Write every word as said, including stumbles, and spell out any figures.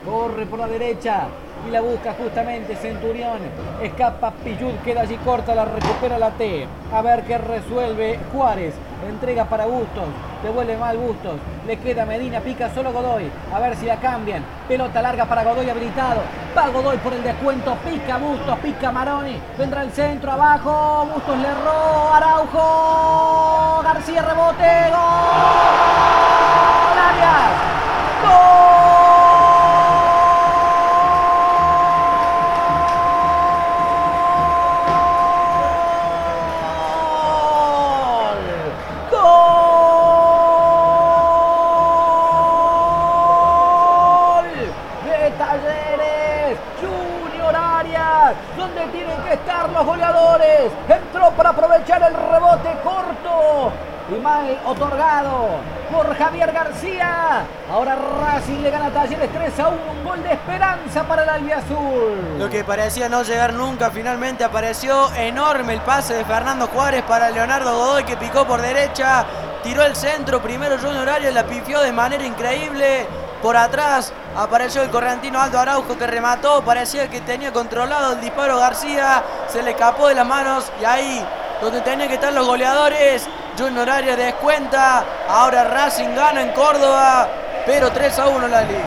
corre por la derecha y la busca justamente Centurión. Escapa Pillud, queda allí corta, la recupera la T. A ver qué resuelve Juárez. Entrega para Bustos, devuelve mal Bustos, le queda Medina, pica solo Godoy, a ver si la cambian. Pelota larga para Godoy habilitado, va Godoy por el descuento, pica Bustos, pica Maroni, vendrá el centro abajo, Bustos le erró, Araujo, García rebote, gol, Arias, gol. Talleres, Junior Arias, donde tienen que estar los goleadores, entró para aprovechar el rebote corto y mal otorgado por Javier García. Ahora Racing le gana a Talleres tres a uno, un gol de esperanza para el albiazul. Lo que parecía no llegar nunca, finalmente apareció. Enorme el pase de Fernando Juárez para Leonardo Godoy, que picó por derecha, tiró el centro, primero Junior Arias, la pifió de manera increíble. Por atrás apareció el correntino Aldo Araujo, que remató, parecía que tenía controlado el disparo García, se le escapó de las manos y ahí donde tenían que estar los goleadores, Junior Arias descuenta. Ahora Racing gana en Córdoba, pero tres a uno la liga.